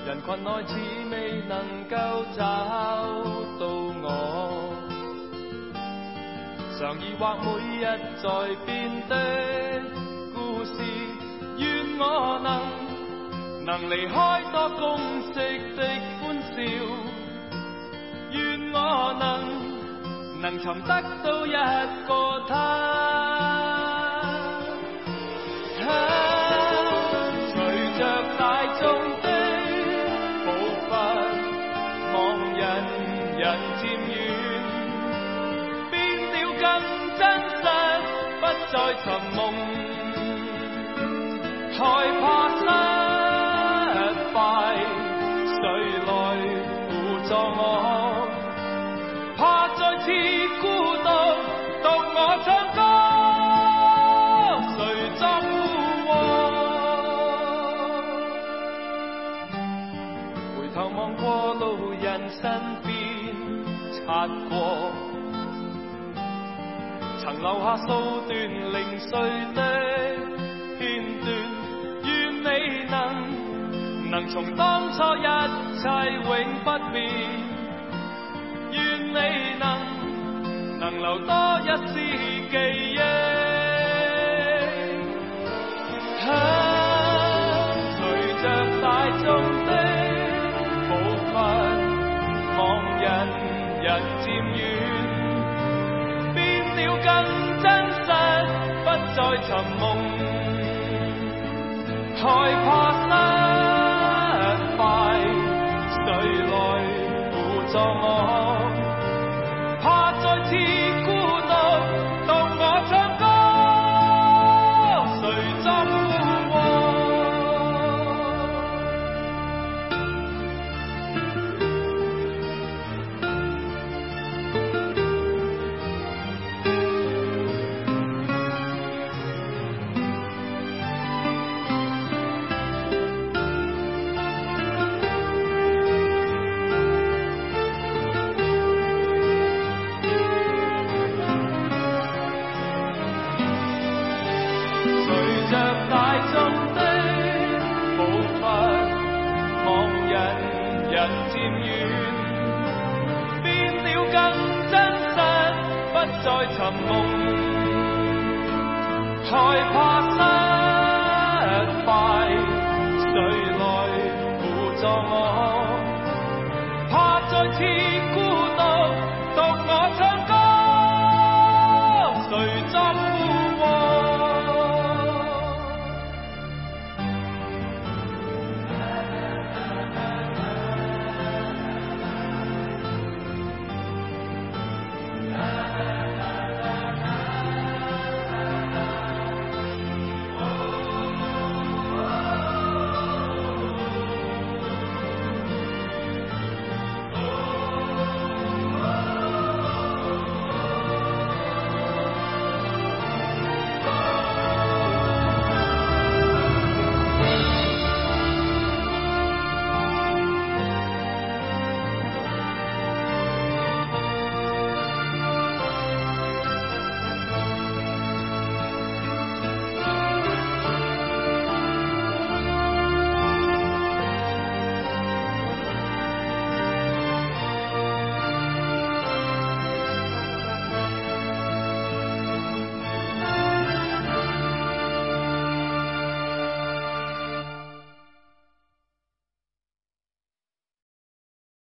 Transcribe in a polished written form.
人群内似未能夠找到我，常疑惑每日在變的故事，願我能離開多公式的歡笑，願我能尋得到一個他。隨着大眾的步伐，望人漸遠，變了更真實，不再尋夢，害怕失敗，誰來輔助我？怕再次孤獨，獨我唱歌，誰作附和？回頭望過路人身邊擦過，曾留下數段零碎的片段，願你能從當初一切永不變，願你能留多一絲記憶。隨着大眾的步伐，望人漸遠，變了更真實，不再尋夢，害怕